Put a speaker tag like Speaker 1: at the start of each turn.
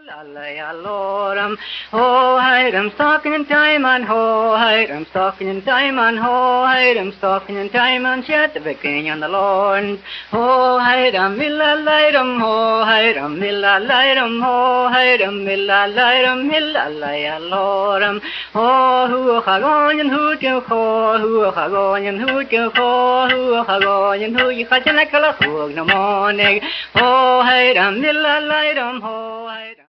Speaker 1: Lord, ho, hide them stocking in time and ho, hide them stocking in time and ho, hide them stocking in time and shed the beginning on the Lord. Ho, hide them, milla light ho, hide them, milla light ho, hide them, milla light milla light Lord. Ho, who ha gone and who go ho, who ha gone and who go ho, who ha gone and who you catch in a color no morning. Ho, hide them, milla light ho, hide